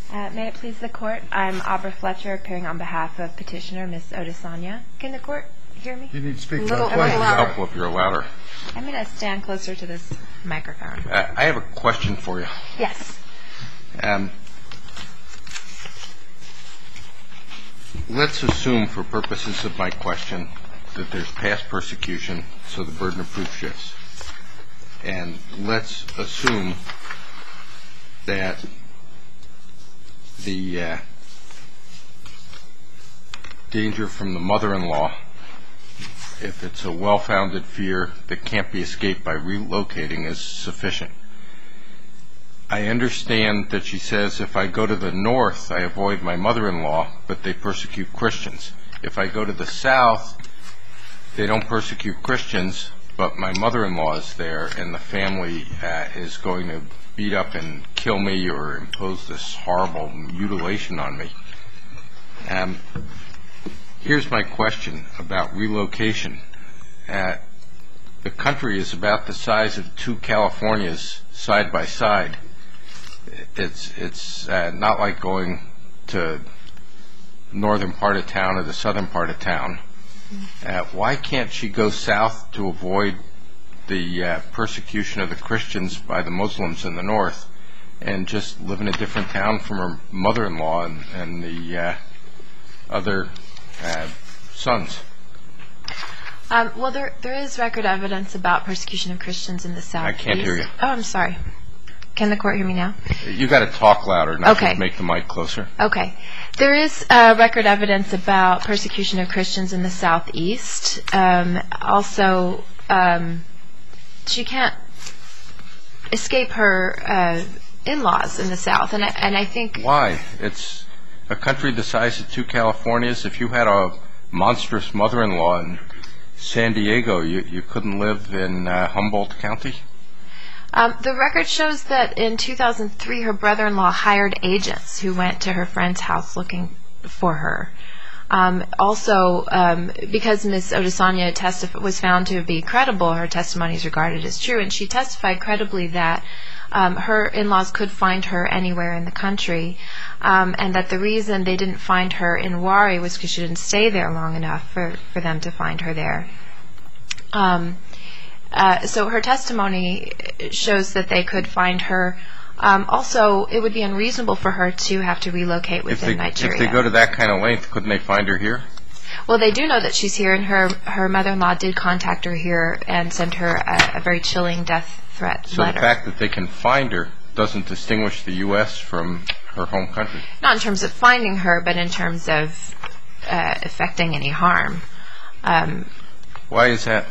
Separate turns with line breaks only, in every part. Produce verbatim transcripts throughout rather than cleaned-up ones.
Uh, may it please the court, I'm Aubrey Fletcher, appearing on behalf of petitioner Miz Odesanya. Can the court hear me?
You need to speak
a little
louder.
helpful if you're louder.
I'm going to stand closer to this microphone.
Uh, I have a question for you.
Yes.
Um, let's assume, for purposes of my question, that there's past persecution, so the burden of proof shifts. And let's assume that the uh, danger from the mother-in-law, if it's a well-founded fear that can't be escaped by relocating, is sufficient. I understand that she says, if I go to the north, I avoid my mother-in-law, but they persecute Christians. If I go to the south, they don't persecute Christians, but my mother-in-law is there, and the family uh, is going to beat up and kill me or impose this horrible mutilation on me. Um, here's my question about relocation. Uh, the country is about the size of two Californias side by side. It's it's uh, not like going to northern part of town or the southern part of town. Uh, why can't she go south to avoid the uh, persecution of the Christians by the Muslims in the north and just live in a different town from her mother-in-law and, and the uh, other uh, sons?
Um, well, there there is record evidence about persecution of Christians in the south.
I can't hear you.
Oh, I'm sorry. Can the court hear me now?
You got to talk louder, not
Okay.
just make the mic closer.
Okay. There is uh, record evidence about persecution of Christians in the southeast. Um, also, um, she can't escape her uh, in-laws in the south, and I, and I think...
Why? It's a country the size of two Californias. If you had a monstrous mother-in-law in San Diego, you, you couldn't live in uh, Humboldt County?
Um, the record shows that in two thousand three, her brother-in-law hired agents who went to her friend's house looking for her. Um, also, um, because Miz Odesanya testif- was found to be credible, her testimony is regarded as true, and she testified credibly that um, her in-laws could find her anywhere in the country, um, and that the reason they didn't find her in Wari was because she didn't stay there long enough for, for them to find her there. Um, uh, so her testimony shows that they could find her. Um, also, it would be unreasonable for her to have to relocate within
if they,
Nigeria.
If they go to that kind of length, couldn't they find her here?
Well, they do know that she's here, and her, her mother-in-law did contact her here and sent her a, a very chilling death threat
so
letter.
So the fact that they can find her doesn't distinguish the U S from her home country?
Not in terms of finding her, but in terms of uh, effecting any harm. Um,
Why is that?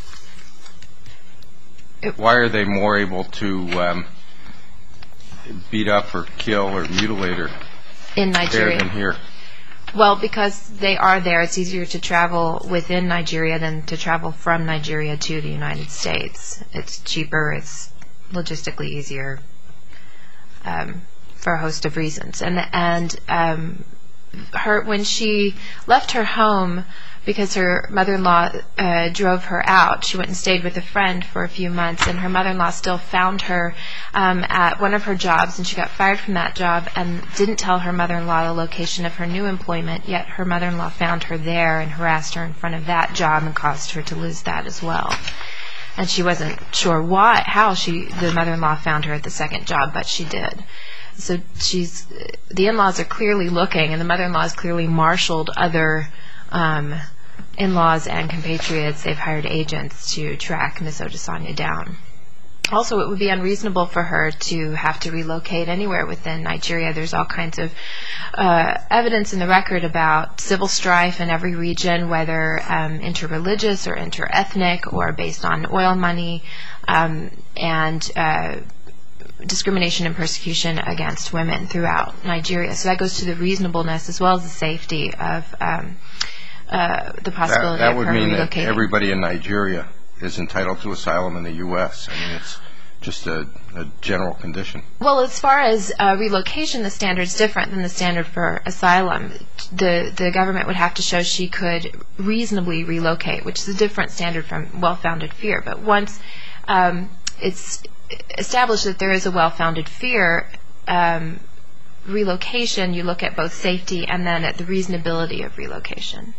It,
Why are they more able to um, beat up or kill or mutilate her
in Nigeria
there than here?
Well, because they are there, it's easier to travel within Nigeria than to travel from Nigeria to the United States. It's cheaper, it's logistically easier um, for a host of reasons. And and um, her when she left her home, because her mother-in-law uh, drove her out, she went and stayed with a friend for a few months, and her mother-in-law still found her um, at one of her jobs, and she got fired from that job and didn't tell her mother-in-law the location of her new employment, yet her mother-in-law found her there and harassed her in front of that job and caused her to lose that as well. And she wasn't sure why, how she, the mother-in-law found her at the second job, but she did. So she's, the in-laws are clearly looking, and the mother-in-law has clearly marshaled other Um, in-laws and compatriots. They've hired agents to track Miz Odesanya down. Also, it would be unreasonable for her to have to relocate anywhere within Nigeria. There's all kinds of uh, evidence in the record about civil strife in every region, whether um, interreligious or interethnic or based on oil money, um, and uh, discrimination and persecution against women throughout Nigeria. So that goes to the reasonableness as well as the safety of um, Uh, the possibility
that, that
of her
would mean
relocating.
that everybody in Nigeria is entitled to asylum in the U S I mean, it's just a, a general condition.
Well, as far as uh, relocation, the standard is different than the standard for asylum. The the government would have to show she could reasonably relocate, which is a different standard from well-founded fear. But once um, it's established that there is a well-founded fear, um, relocation, you look at both safety and then at the reasonability of relocation.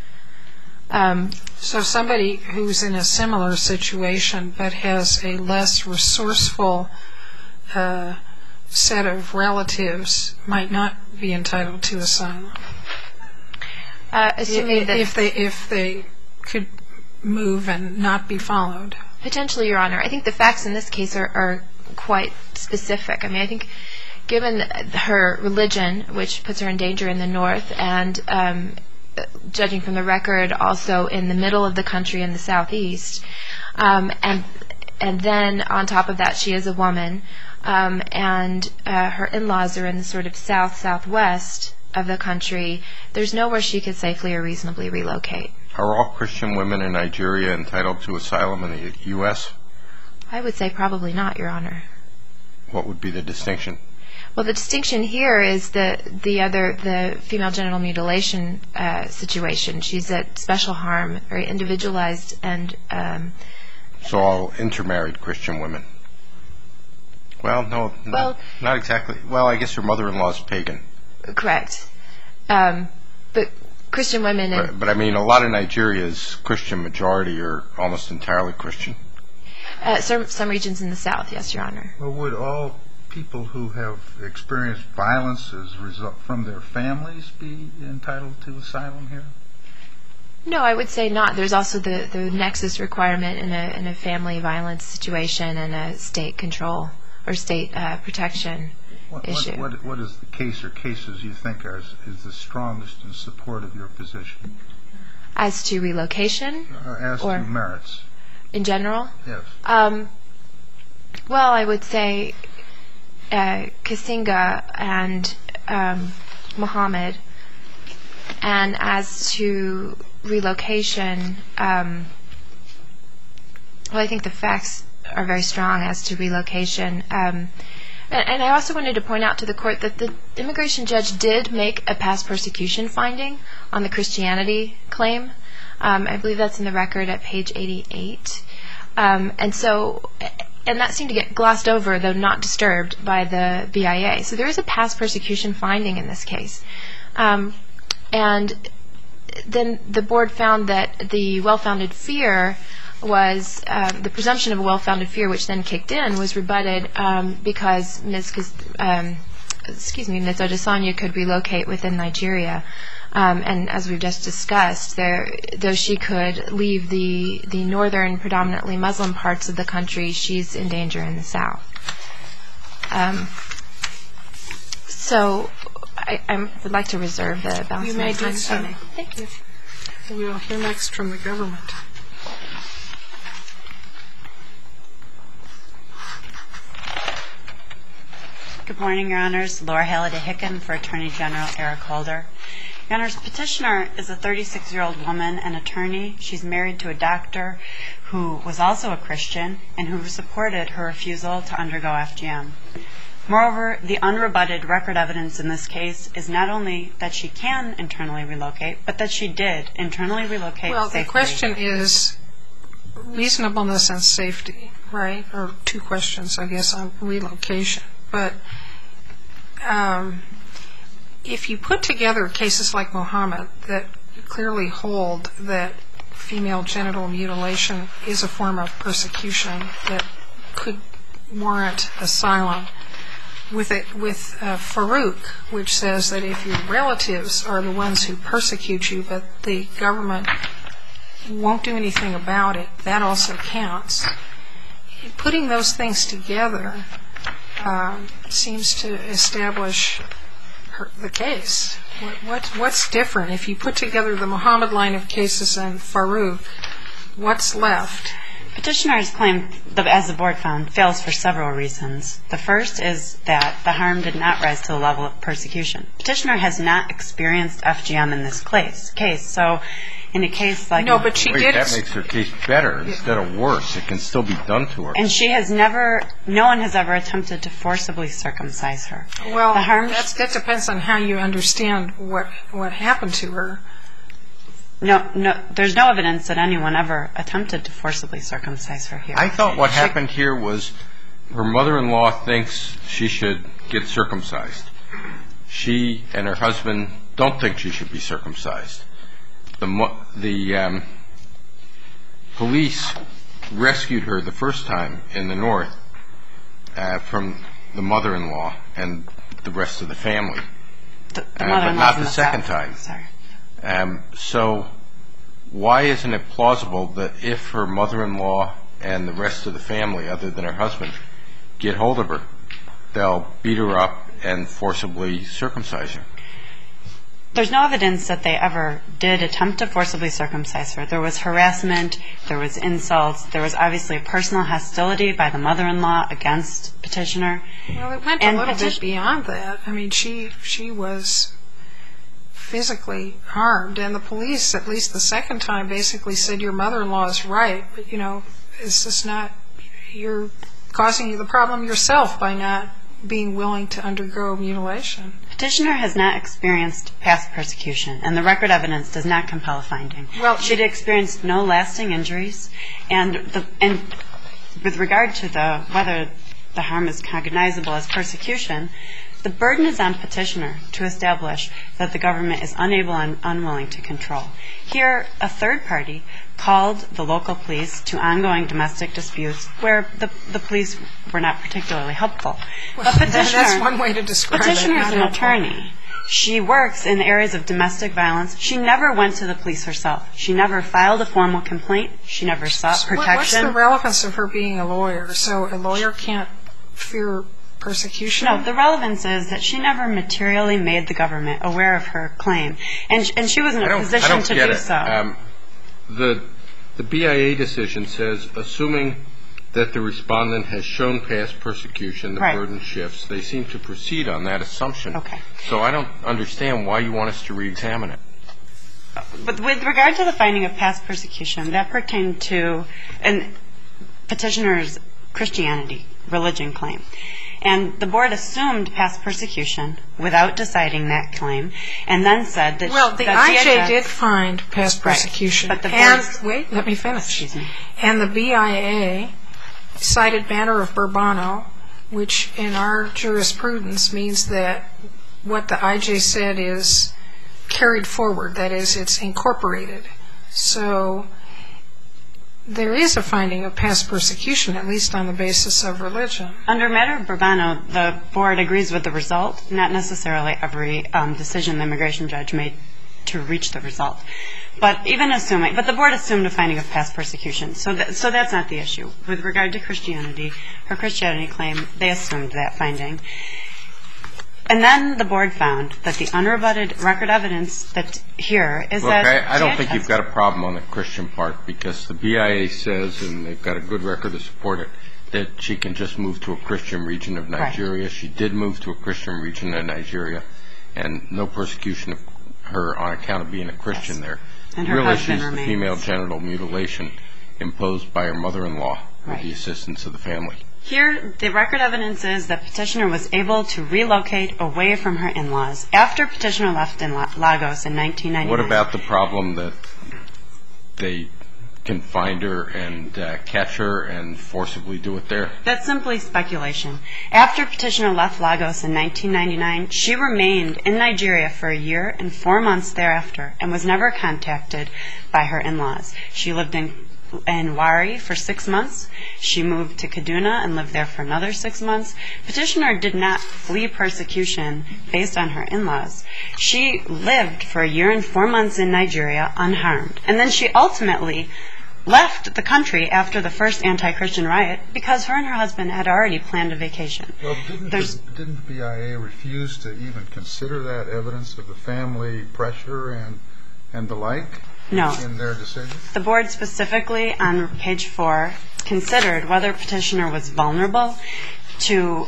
Um,
so somebody who's in a similar situation but has a less resourceful uh, set of relatives might not be entitled to asylum.
Uh, assuming
if,
that
if they if they could move and not be followed.
Potentially, Your Honor. I think the facts in this case are, are quite specific. I mean, I think given her religion, which puts her in danger in the north, and um, judging from the record, also in the middle of the country in the southeast, um, and and then on top of that, she is a woman, um, and uh, her in-laws are in the sort of south-southwest of the country. There's nowhere she could safely or reasonably relocate.
Are all Christian women in Nigeria entitled to asylum in the U S?
I would say probably not, Your Honor.
What would be the distinction?
Well, the distinction here is the the other the female genital mutilation uh, situation. She's at special harm, very individualized, and um,
so all intermarried Christian women. Well, no, not,
well,
not exactly. Well, I guess her mother-in-law is pagan.
Correct, um, but Christian women. In,
but, but I mean, a lot of Nigeria's Christian majority are almost entirely Christian.
Uh, some some regions in the south, yes, Your Honor.
Well, would all people who have experienced violence as a result from their families be entitled to asylum here?
No, I would say not. There's also the, the nexus requirement in a in a family violence situation and a state control or state uh, protection
what,
issue.
What, what, what is the case or cases you think are, is the strongest in support of your position?
As to relocation?
Uh, as
or
to merits.
In general?
Yes.
Um, well, I would say uh, Kasinga and um, Muhammad. And as to relocation, um, well, I think the facts are very strong as to relocation. Um, and, and I also wanted to point out to the court that the immigration judge did make a past persecution finding on the Christianity claim. Um, I believe that's in the record at page eighty-eight. Um, and so, and that seemed to get glossed over, though not disturbed, by the B I A. So there is a past persecution finding in this case. Um, and then the board found that the well-founded fear was, um, the presumption of a well-founded fear, which then kicked in, was rebutted um, because Miz Kis- um, excuse me, Miz Odesanya could relocate within Nigeria. Um, and as we've just discussed, there, though she could leave the, the northern, predominantly Muslim parts of the country, she's in danger in the south. Um, so I, I would like to reserve the balance
You
of my
may
time.
do so.
Thank you.
We will hear next from the government.
Good morning, Your Honors. Laura Halliday Hicken for Attorney General Eric Holder. Your Honors, petitioner is a thirty-six-year-old woman, an attorney. She's married to a doctor who was also a Christian and who supported her refusal to undergo F G M. Moreover, the unrebutted record evidence in this case is not only that she can internally relocate, but that she did internally relocate
Well,
safely.
the question is reasonableness and safety, right? Or two questions, I guess, on relocation. But um, if you put together cases like Muhammad that clearly hold that female genital mutilation is a form of persecution that could warrant asylum, with it, with uh, Farouk, which says that if your relatives are the ones who persecute you, but the government won't do anything about it, that also counts. Putting those things together um, seems to establish her, the case. What, what, what's different? If you put together the Muhammad line of cases and Farouk, what's left?
Petitioner's claim, as the board found, fails for several reasons. The first is that the harm did not rise to the level of persecution. Petitioner has not experienced F G M in this case, so in a case like...
No, but she
Wait,
did...
that makes her case better instead of worse. It can still be done to her.
And she has never, no one has ever attempted to forcibly circumcise her.
Well,
the harm,
that's, that depends on how you understand what what happened to her.
No, no, there's no evidence that anyone ever attempted to forcibly circumcise her here.
I thought what happened here was her mother-in-law thinks she should get circumcised. she and her husband don't think she should be circumcised. The, mo- the um, police rescued her the first time in the north uh, from the mother-in-law and the rest of the family,
The, the
uh,
mother-in-law's
but not
in
the second
south.
time.
Sorry.
Um, so why isn't it plausible that if her mother-in-law and the rest of the family, other than her husband, get hold of her, they'll beat her up and forcibly circumcise her?
There's no evidence that they ever did attempt to forcibly circumcise her. There was harassment, there was insults, there was obviously a personal hostility by the mother-in-law against petitioner.
Well, it went
And
a little
petition-
bit beyond that. I mean, she she was physically harmed, and the police, at least the second time, basically said, your mother-in-law is right, but, you know, it's just not, you're causing the problem yourself by not being willing to undergo mutilation.
Petitioner has not experienced past persecution, and the record evidence does not compel a finding.
Well-
She'd experienced no lasting injuries, and the and with regard to the whether the harm is cognizable as persecution, the burden is on petitioner to establish that the government is unable and unwilling to control. Here, a third party called the local police to ongoing domestic disputes where the, the police were not particularly helpful.
Well,
But petitioner,
that's one way to describe it.
petitioner is
not
an
helpful.
attorney. She works in the areas of domestic violence. She never went to the police herself. She never filed a formal complaint. She never sought
So what- What's
protection.
the relevance of her being a lawyer? So a lawyer can't fear persecution?
No, the relevance is that she never materially made the government aware of her claim, and and she was in
I
a
don't,
position
I don't
to
get
do
it.
so.
Um, the the B I A decision says, assuming that the respondent has shown past persecution, the
Right.
burden shifts. They seem to proceed on that assumption.
Okay.
So I don't understand why you want us to re-examine it.
But with regard to the finding of past persecution, that pertained to an petitioner's Christianity, religion claim. And the board assumed past persecution without deciding that claim, and then said that
Well, the
that she
I J
had-
did find past
Right.
persecution.
But the
and,
board's-
wait, let me finish.
Excuse me.
And the B I A cited Banner of Bourbano, which in our jurisprudence means that what the I J said is carried forward. That is, it's incorporated. So there is a finding of past persecution, at least on the basis of religion.
Under Matter of Bourbano, the board agrees with the result, not necessarily every um, decision the immigration judge made to reach the result. But even assuming, but the board assumed a finding of past persecution, so that, so that's not the issue. With regard to Christianity, her Christianity claim, they assumed that finding. And then the board found that the unrebutted record evidence that here is
Look,
that...
I, I don't
she
think
had
you've got a problem on the Christian part, because the B I A says, and they've got a good record to support it, that she can just move to a Christian region of Nigeria. Right. She did move to a Christian region of Nigeria, and no persecution of her on account of being a Christian yes. there.
And
the
her
real issue
husband
is the
remains.
female genital mutilation imposed by her mother-in-law
right.
with the assistance of the family.
Here, the record evidence is that petitioner was able to relocate away from her in-laws after petitioner left in Lagos in nineteen ninety-nine.
What about the problem that they can find her and uh, catch her and forcibly do it there?
That's simply speculation. After petitioner left Lagos in nineteen ninety-nine, she remained in Nigeria for a year and four months thereafter and was never contacted by her in-laws. She lived in in Wari for six months. She moved to Kaduna and lived there for another six months. Petitioner did not flee persecution based on her in-laws. She lived for a year and four months in Nigeria unharmed. And then she ultimately left the country after the first anti-Christian riot because her and her husband had already planned a vacation.
Well, didn't the, didn't the B I A refuse to even consider that evidence of the family pressure and and the like?
No.
In their decision?
The board specifically on page four considered whether petitioner was vulnerable to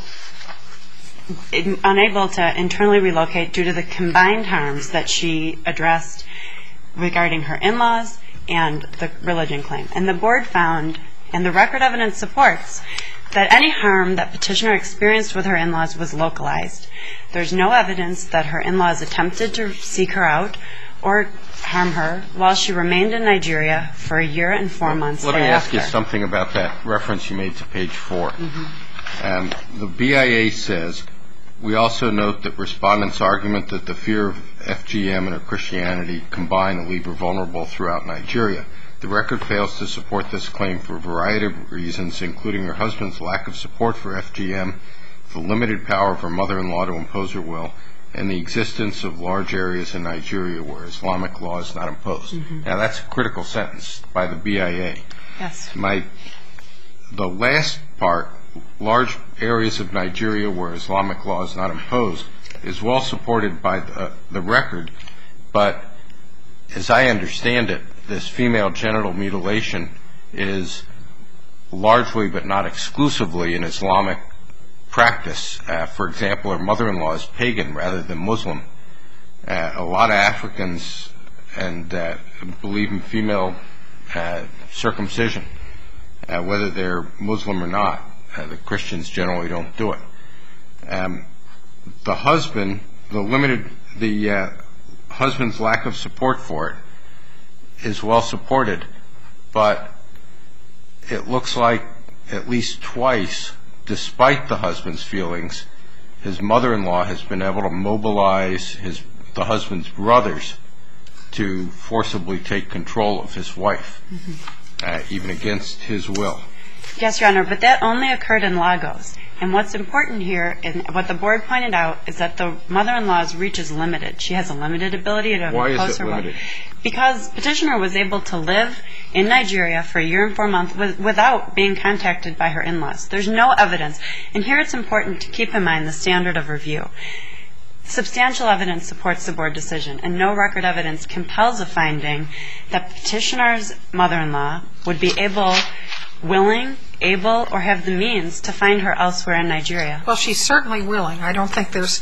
unable to internally relocate due to the combined harms that she addressed regarding her in-laws and the religion claim. And the board found, and the record evidence supports, that any harm that petitioner experienced with her in-laws was localized. There's no evidence that her in-laws attempted to seek her out or harm her while she remained in Nigeria for a year and four months
Let
thereafter.
me ask you something about that reference you made to page four.
Mm-hmm.
Um, the B I A says We also note that respondents' argument that the fear of F G M and her Christianity combine to leave her vulnerable throughout Nigeria. The record fails to support this claim for a variety of reasons, including her husband's lack of support for F G M, the limited power of her mother-in-law to impose her will, and the existence of large areas in Nigeria where Islamic law is not imposed. Mm-hmm. Now, that's a critical sentence by the B I A.
Yes.
My, the last part, large areas of Nigeria where Islamic law is not imposed, is well supported by the, the record, but as I understand it, this female genital mutilation is largely but not exclusively an Islamic practice. Uh, for example, her mother-in-law is pagan rather than Muslim. Uh, a lot of Africans and uh, believe in female uh, circumcision, uh, whether they're Muslim or not. Uh, the Christians generally don't do it. Um, the husband, the limited, the uh, husband's lack of support for it is well supported, but it looks like at least twice, despite the husband's feelings, his mother-in-law has been able to mobilize his the husband's brothers to forcibly take control of his wife, mm-hmm. uh, even against his will.
Yes, Your Honor, but that only occurred in Lagos. And what's important here, and what the board pointed out, is that the mother-in-law's reach is limited. She has a limited ability to
Why
impose
is it
her will.
limited?
Because petitioner was able to live in Nigeria for a year and four months with, without being contacted by her in-laws. There's no evidence. And here it's important to keep in mind the standard of review. Substantial evidence supports the board decision, and no record evidence compels a finding that petitioner's mother-in-law would be able, willing, able, or have the means to find her elsewhere in Nigeria.
Well, she's certainly willing. I don't think there's,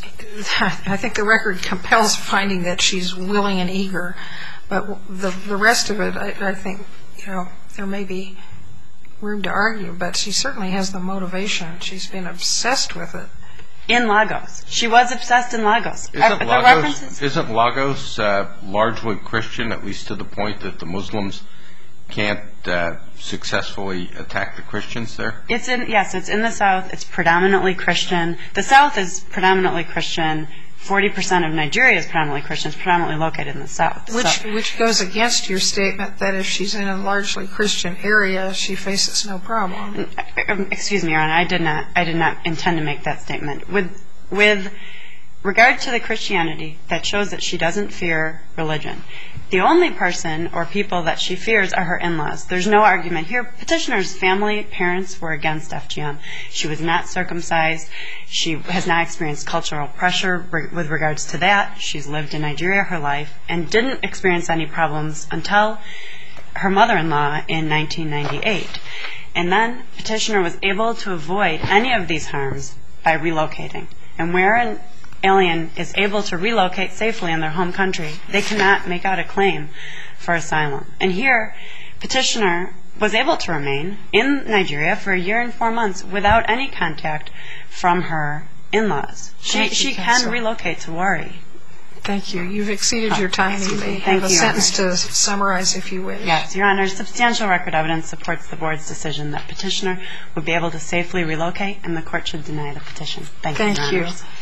I think the record compels finding that she's willing and eager. But the the rest of it, I, I think, you know, there may be room to argue, but she certainly has the motivation. She's been obsessed with it.
In Lagos. She was obsessed in Lagos.
Isn't
Uh, the
Lagos,
references-
isn't Lagos uh, largely Christian, at least to the point that the Muslims can't uh, successfully attack the Christians there?
It's in, yes, it's in the South. It's predominantly Christian. The South is predominantly Christian. forty percent of Nigeria is predominantly Christian. It's predominantly located in the South.
Which
So-
which goes against your statement that if she's in a largely Christian area, she faces no problem.
Um, excuse me, Your Honor, I did not, I did not intend to make that statement. With, with regard to the Christianity, that shows that she doesn't fear religion. The only person or people that she fears are her in-laws. There's no argument here. Petitioner's family, parents were against F G M. She was not circumcised. She has not experienced cultural pressure re- with regards to that. She's lived in Nigeria her life and didn't experience any problems until her mother-in-law in nineteen ninety-eight. And then petitioner was able to avoid any of these harms by relocating. And where an alien is able to relocate safely in their home country, they cannot make out a claim for asylum. And here, petitioner was able to remain in Nigeria for a year and four months without any contact from her in-laws. She,
Thank you,
she can
counsel.
relocate to Wari.
Thank you. You've exceeded your time. You may
Thank
have a
you, Your
sentence to summarize if you wish.
Yes, Your Honor, substantial record evidence supports the board's decision that petitioner would be able to safely relocate, and the court should deny the petition. Thank,
Thank
you,
you.
Your Honors.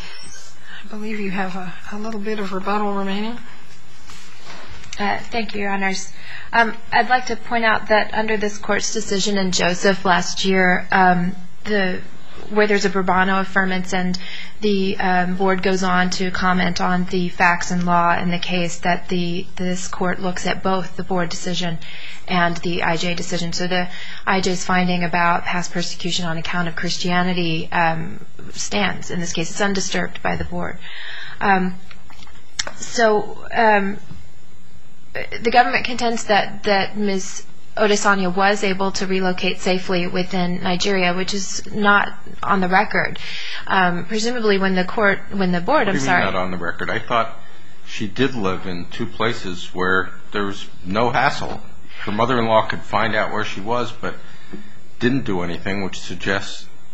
I believe you have a, a little bit of rebuttal remaining.
Uh, thank you, Your Honors. Um, I'd like to point out that under this court's decision in Joseph last year, um, the where there's a Bourbano affirmance and the um, board goes on to comment on the facts and law in the case, that the this court looks at both the board decision and the I J decision. So the I J's finding about past persecution on account of Christianity um, stands. In this case, it's undisturbed by the board. Um, so um, the government contends that, that Miz Odesanya was able to relocate safely within Nigeria, which is not on the record. Um, presumably, when the court, when the board,
What
I'm
do you
sorry,
mean not on the record? I thought she did live in two places where there was no hassle. Her mother-in-law could find out where she was, but didn't do anything, which suggests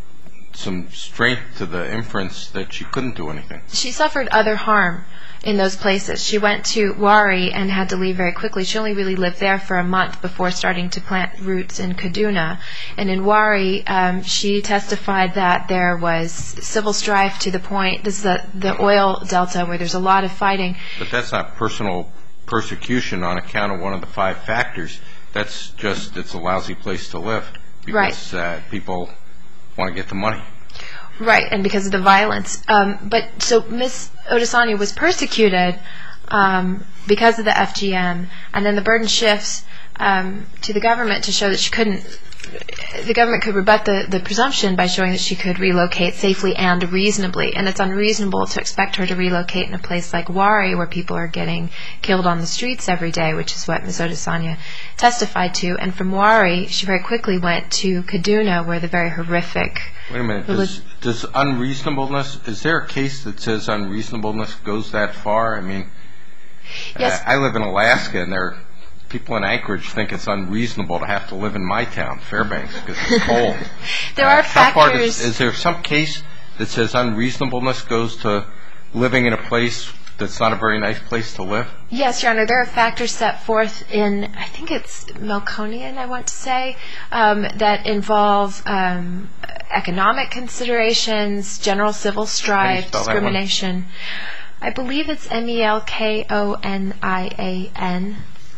some strength to the inference that she couldn't do anything.
She suffered other harm in those places. She went to Wari and had to leave very quickly. She only really lived there for a month before starting to plant roots in Kaduna. And in Wari, um, she testified that there was civil strife to the point, this is the, the oil delta where there's a lot of fighting.
But that's not personal persecution on account of one of the five factors. That's just, it's a lousy place to live because
right.
uh, people want to get the money.
Right, and because of the violence. Um, but so Miss Odesanya was persecuted um, because of the F G M, and then the burden shifts um, to the government to show that she couldn't. The government could rebut the, the presumption by showing that she could relocate safely and reasonably, and it's unreasonable to expect her to relocate in a place like Wari where people are getting killed on the streets every day, which is what Miss Odesanya testified to. And from Wari, she very quickly went to Kaduna, where the very horrific...
Wait a minute, does, does unreasonableness, is there a case that says unreasonableness goes that far? I mean,
yes.
I, I live in Alaska, and there are people in Anchorage think it's unreasonable to have to live in my town, Fairbanks, because it's cold.
there
uh,
are
how far
factors...
does, is there some case that says unreasonableness goes to living in a place that's not a very nice place to live?
Yes, Your Honor. There are factors set forth in, I think it's Melkonian, I want to say, um, that involve um, economic considerations, general civil strife, discrimination. I believe it's M E L K O N I A N.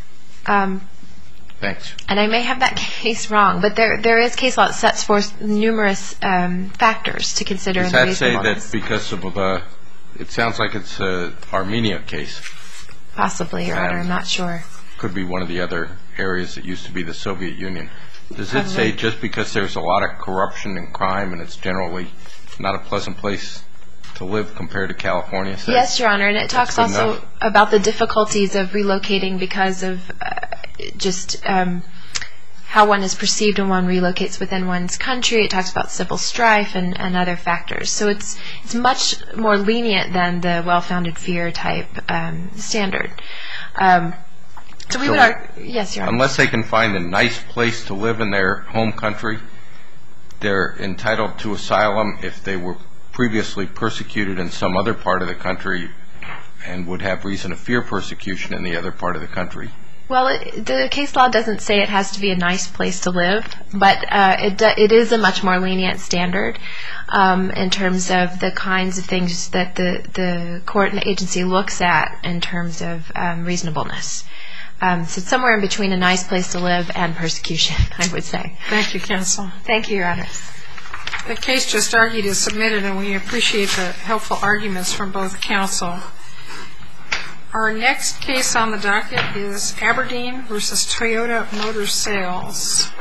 Um,
Thanks.
And I may have that case wrong, but there there is case law that sets forth numerous um, factors to consider.
Does
in the
that say that
reasonableness.
because of the, it sounds like it's a Armenia case.
Possibly, Your Honor, I'm not sure.
Could be one of the other areas that used to be the Soviet Union. Does
Probably.
it say just because there's a lot of corruption and crime and it's generally not a pleasant place to live compared to California? Say?
Yes, Your Honor, and it talks
That's good
also
enough.
about the difficulties of relocating because of uh, just um, how one is perceived when one relocates within one's country. It talks about civil strife and, and other factors. So it's it's much more lenient than the well-founded fear type um, standard. Um, so we
So
would argue, yes, Your Honor.
Unless they can find a nice place to live in their home country, they're entitled to asylum if they were previously persecuted in some other part of the country and would have reason to fear persecution in the other part of the country.
Well, it, the case law doesn't say it has to be a nice place to live, but uh, it do, it is a much more lenient standard um, in terms of the kinds of things that the, the court and the agency looks at in terms of um, reasonableness. Um, so it's somewhere in between a nice place to live and persecution, I would say.
Thank you, counsel.
Thank you, Your Honor.
The case just argued is submitted, and we appreciate the helpful arguments from both counsel. Our next case on the docket is Aberdeen versus Toyota Motor Sales.